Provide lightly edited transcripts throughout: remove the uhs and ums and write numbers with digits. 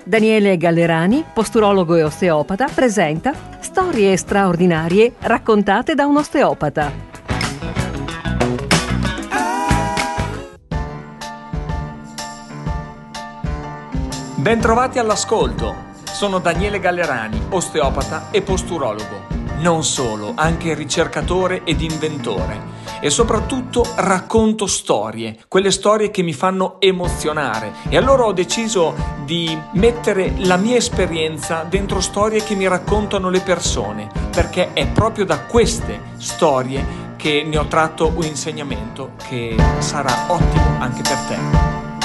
Daniele Gallerani, posturologo e osteopata, presenta storie straordinarie raccontate da un osteopata. Bentrovati all'ascolto. Sono Daniele Gallerani, osteopata e posturologo. Non solo, anche ricercatore ed inventore. E soprattutto racconto storie, quelle storie che mi fanno emozionare. E allora ho deciso di mettere la mia esperienza dentro storie che mi raccontano le persone, perché è proprio da queste storie che ne ho tratto un insegnamento che sarà ottimo anche per te.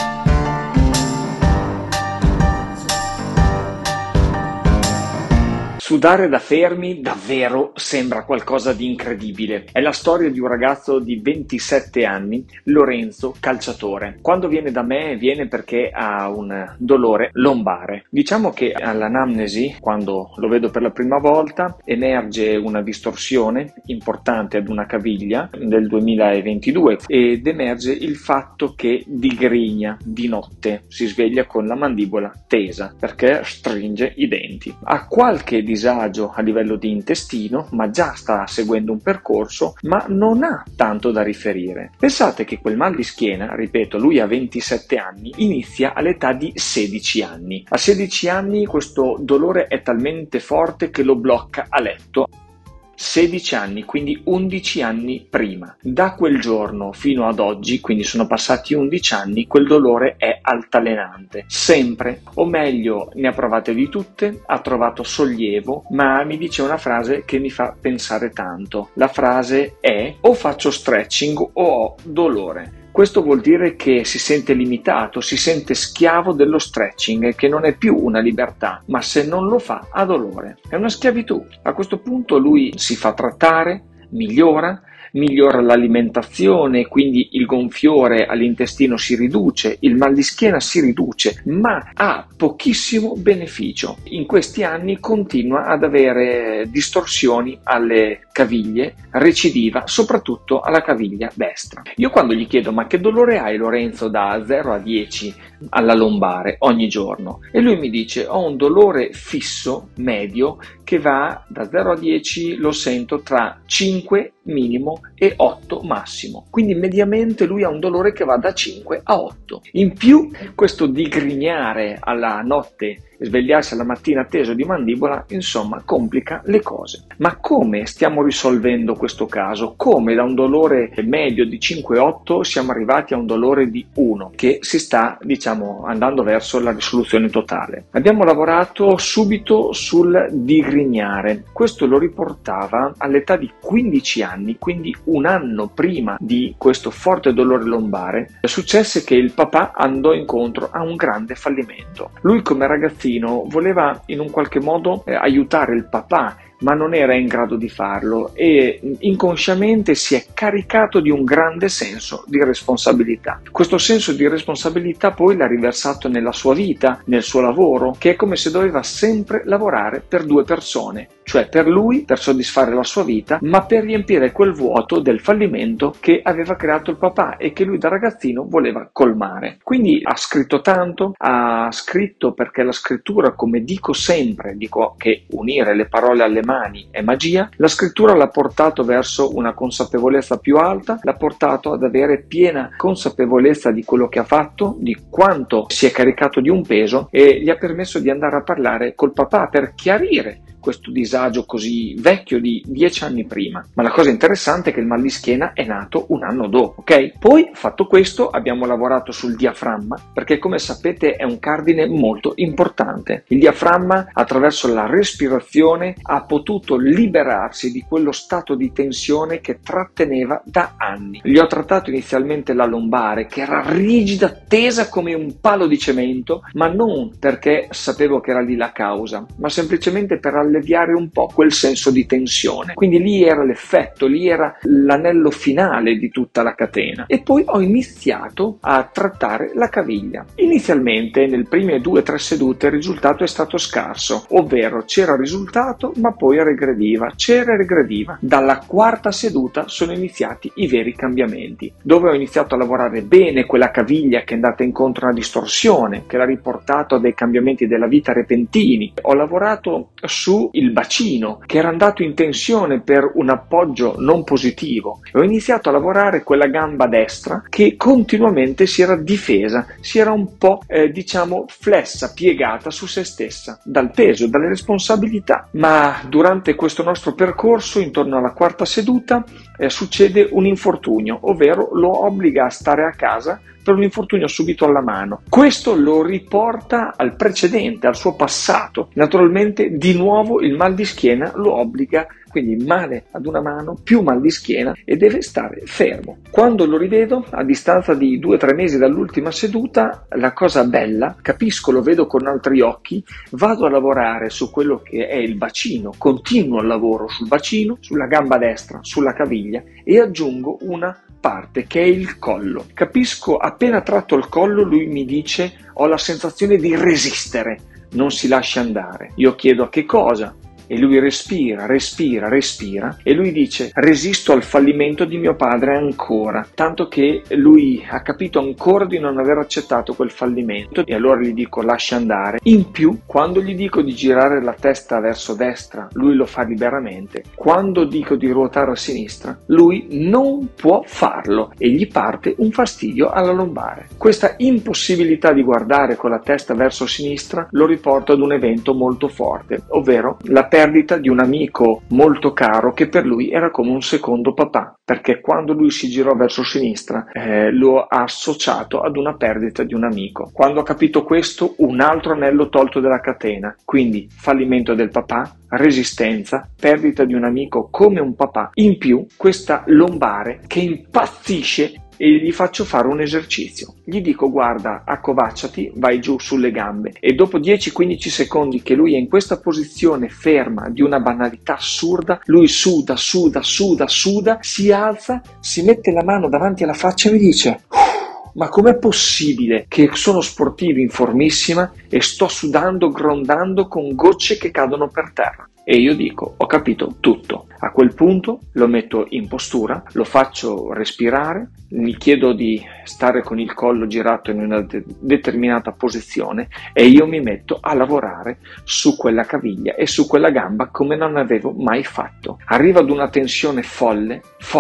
Sudare da fermi davvero sembra qualcosa di incredibile. È la storia di un ragazzo di 27 anni, Lorenzo, calciatore. Quando viene da me viene perché ha un dolore lombare. Diciamo che all'anamnesi, quando lo vedo per la prima volta, emerge una distorsione importante ad una caviglia del 2022 ed emerge il fatto che digrigna di notte, si sveglia con la mandibola tesa perché stringe i denti. Ha qualche disagio a livello di intestino, ma già sta seguendo un percorso, ma non ha tanto da riferire. Pensate che quel mal di schiena, ripeto, lui ha 27 anni, inizia all'età di 16 anni. A 16 anni questo dolore è talmente forte che lo blocca a letto. 16 anni, quindi 11 anni prima. Da quel giorno fino ad oggi, quindi sono passati 11 anni, quel dolore è altalenante. Sempre, o meglio, ne ha provate di tutte, ha trovato sollievo, ma mi dice una frase che mi fa pensare tanto. La frase è: o faccio stretching o ho dolore. Questo vuol dire che si sente limitato, si sente schiavo dello stretching, che non è più una libertà, ma se non lo fa ha dolore. È una schiavitù. A questo punto lui si fa trattare, migliora l'alimentazione, quindi il gonfiore all'intestino si riduce, il mal di schiena si riduce, ma ha pochissimo beneficio. In questi anni continua ad avere distorsioni alle caviglie, recidiva soprattutto alla caviglia destra. Io quando gli chiedo: ma che dolore hai, Lorenzo, da 0 a 10 alla lombare ogni giorno? E lui mi dice: ho un dolore fisso, medio, che va da 0 a 10, lo sento tra 5 minimo e 8 massimo. Quindi mediamente lui ha un dolore che va da 5 a 8. In più questo digrignare alla notte e svegliarsi alla mattina teso di mandibola, insomma, complica le cose. Ma come stiamo risolvendo questo caso? Come da un dolore medio di 5-8 siamo arrivati a un dolore di 1 che si sta, andando verso la risoluzione totale? Abbiamo lavorato subito sul digrignare. Questo lo riportava all'età di 15 anni, quindi un anno prima di questo forte dolore lombare. Successe che il papà andò incontro a un grande fallimento. Lui, come ragazzino, voleva in un qualche modo aiutare il papà, ma non era in grado di farlo e inconsciamente si è caricato di un grande senso di responsabilità. Questo senso di responsabilità poi l'ha riversato nella sua vita, nel suo lavoro, che è come se doveva sempre lavorare per due persone, cioè per lui, per soddisfare la sua vita, ma per riempire quel vuoto del fallimento che aveva creato il papà e che lui da ragazzino voleva colmare. Quindi ha scritto tanto, ha scritto perché la scrittura, come dico sempre, dico che unire le parole alle mani è magia. La scrittura l'ha portato verso una consapevolezza più alta, l'ha portato ad avere piena consapevolezza di quello che ha fatto, di quanto si è caricato di un peso, e gli ha permesso di andare a parlare col papà per chiarire questo disagio così vecchio di 10 anni prima. Ma la cosa interessante è che il mal di schiena è nato un anno dopo, ok? Poi, fatto questo, abbiamo lavorato sul diaframma, perché come sapete è un cardine molto importante. Il diaframma, attraverso la respirazione, ha potuto liberarsi di quello stato di tensione che tratteneva da anni. Gli ho trattato inizialmente la lombare, che era rigida, tesa come un palo di cemento, ma non perché sapevo che era lì la causa, ma semplicemente per alleviare un po' quel senso di tensione. Quindi lì era l'effetto, lì era l'anello finale di tutta la catena. E poi ho iniziato a trattare la caviglia. Inizialmente, nelle prime 2-3 sedute, il risultato è stato scarso, ovvero c'era risultato ma poi regrediva, c'era e regrediva. Dalla quarta seduta sono iniziati i veri cambiamenti, dove ho iniziato a lavorare bene quella caviglia che è andata incontro a una distorsione, che l'ha riportato a dei cambiamenti della vita repentini. Ho lavorato su il bacino, che era andato in tensione per un appoggio non positivo. Ho iniziato a lavorare quella gamba destra che continuamente si era difesa, si era un po' flessa, piegata su se stessa, dal peso, dalle responsabilità. Ma durante questo nostro percorso, intorno alla quarta seduta, succede un infortunio, ovvero lo obbliga a stare a casa per un infortunio subito alla mano. Questo lo riporta al precedente, al suo passato. Naturalmente, di nuovo, il mal di schiena lo obbliga, quindi male ad una mano, più mal di schiena, e deve stare fermo. Quando lo rivedo, a distanza di 2-3 mesi dall'ultima seduta, la cosa bella, capisco, lo vedo con altri occhi, vado a lavorare su quello che è il bacino, continuo il lavoro sul bacino, sulla gamba destra, sulla caviglia, e aggiungo una parte che è il collo. Capisco, appena tratto il collo, lui mi dice: ho la sensazione di resistere, non si lascia andare. Io chiedo: a che cosa? E lui respira, e lui dice: resisto al fallimento di mio padre ancora, tanto che lui ha capito ancora di non aver accettato quel fallimento, e allora gli dico: lascia andare. In più, quando gli dico di girare la testa verso destra, lui lo fa liberamente. Quando dico di ruotare a sinistra, lui non può farlo e gli parte un fastidio alla lombare. Questa impossibilità di guardare con la testa verso sinistra lo riporta ad un evento molto forte, ovvero la perdita di un amico molto caro che per lui era come un secondo papà, perché quando lui si girò verso sinistra lo ha associato ad una perdita di un amico. Quando ha capito questo, un altro anello tolto dalla catena, quindi fallimento del papà, resistenza, perdita di un amico come un papà, in più questa lombare che impazzisce. E gli faccio fare un esercizio. Gli dico: guarda, accovacciati, vai giù sulle gambe. E dopo 10-15 secondi che lui è in questa posizione ferma di una banalità assurda, lui suda, si alza, si mette la mano davanti alla faccia e mi dice: ma com'è possibile che sono sportivo in formissima e sto sudando, grondando con gocce che cadono per terra? E io dico: ho capito tutto. A quel punto lo metto in postura, lo faccio respirare, gli chiedo di stare con il collo girato in una determinata posizione e io mi metto a lavorare su quella caviglia e su quella gamba come non avevo mai fatto. Arrivo ad una tensione folle,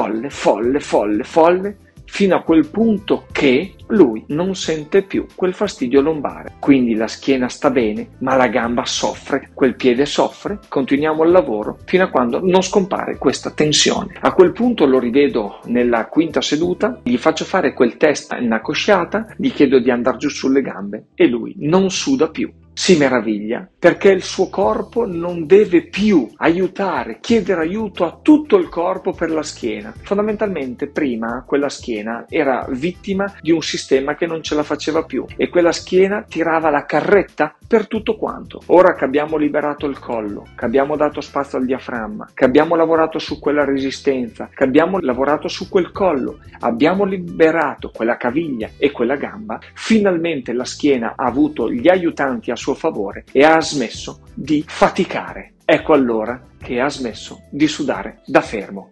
fino a quel punto che lui non sente più quel fastidio lombare. Quindi la schiena sta bene, ma la gamba soffre, quel piede soffre. Continuiamo il lavoro fino a quando non scompare questa tensione. A quel punto lo rivedo nella quinta seduta, gli faccio fare quel test in accosciata, gli chiedo di andare giù sulle gambe e lui non suda più. Si meraviglia perché il suo corpo non deve più chiedere aiuto a tutto il corpo per la schiena. Fondamentalmente prima quella schiena era vittima di un sistema che non ce la faceva più e quella schiena tirava la carretta per tutto quanto. Ora che abbiamo liberato il collo, che abbiamo dato spazio al diaframma, che abbiamo lavorato su quella resistenza, che abbiamo lavorato su quel collo, abbiamo liberato quella caviglia e quella gamba, finalmente la schiena ha avuto gli aiutanti a suo favore e ha smesso di faticare. Ecco allora che ha smesso di sudare da fermo.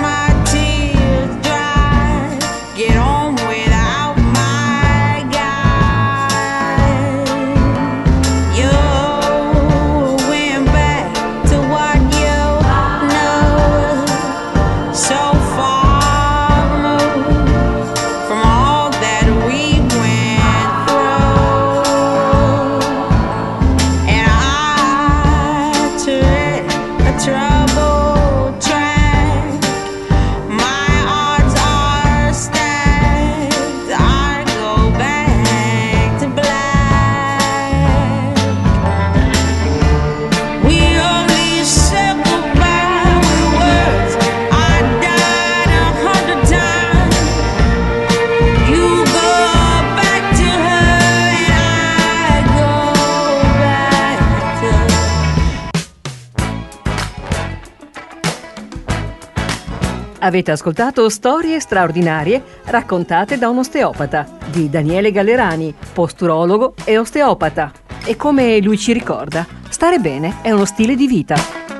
Get on without my guy. Avete ascoltato Storie straordinarie raccontate da un osteopata di Daniele Gallerani, posturologo e osteopata. E come lui ci ricorda, stare bene è uno stile di vita.